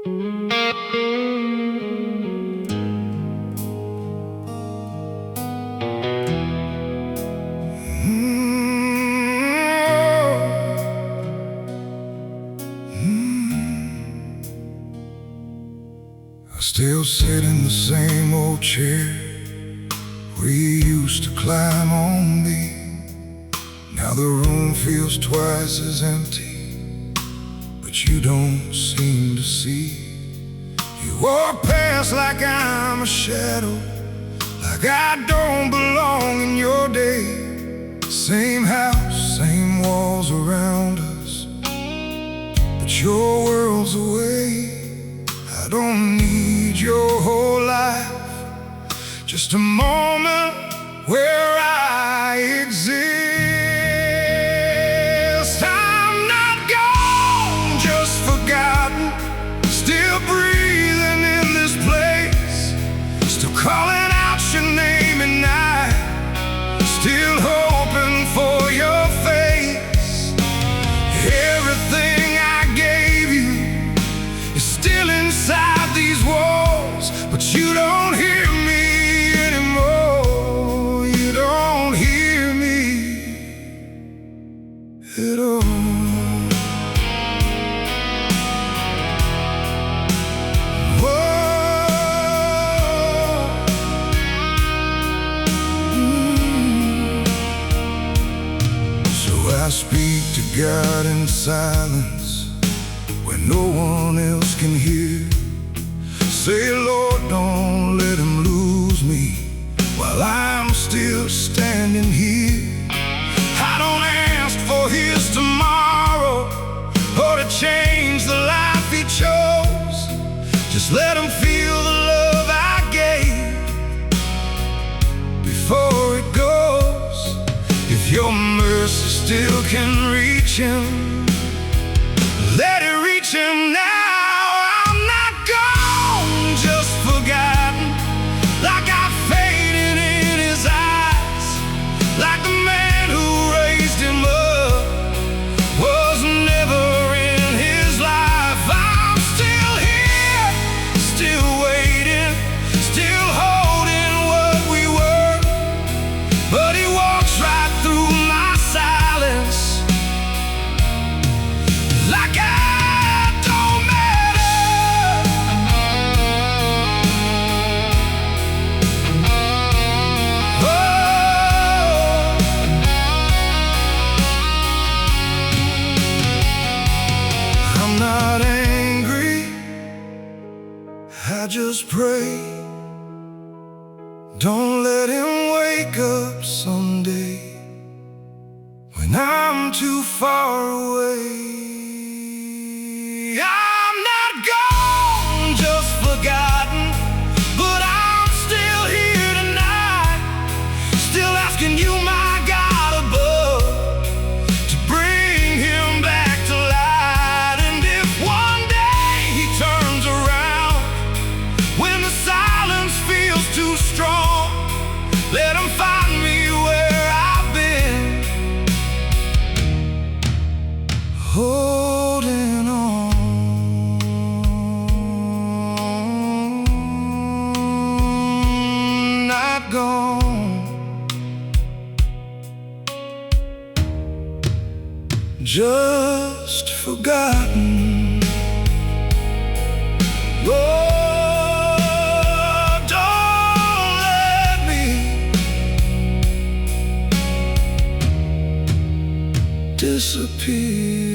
I still sit in the same old chair we used to climb on me. Now the room feels twice as empty, but you don't seem to see. You walk past like I'm a shadow, like I don't belong in your day. Same house, same walls around us, but your world's away. I don't need your whole life, just a moment where I exist. I'm not gone, just forgotten, still breathing in this place, still calling out your name at night, still hoping for your face. Everything I gave you is still inside these walls, but you don't hear me anymore. You don't hear me at all. I speak to God in silence when no one else can hear. Say, Lord, don't let him lose me while I'm still standing here. I don't ask for his tomorrow or to change the life he chose. Just let him feel the love I gave before it goes. If your mercy still can reach him, let it reach him now. I'm not gone, just forgotten, like I faded in his eyes, like the man who raised him up was never in his life. I'm still here, still waiting, still holding what we were, but he walks right through my silence, like I don't matter. Oh, I'm not angry, I just pray. Don't let him wake up someday when I'm too far away. I'm not gone, just forgotten, but I'm still here tonight, still asking you, my God above, to bring him back to light. And if one day he turns around when the silence feels too strong, let him find me where I've been, holding on. Not gone, just forgotten. Lord, don't let me disappear.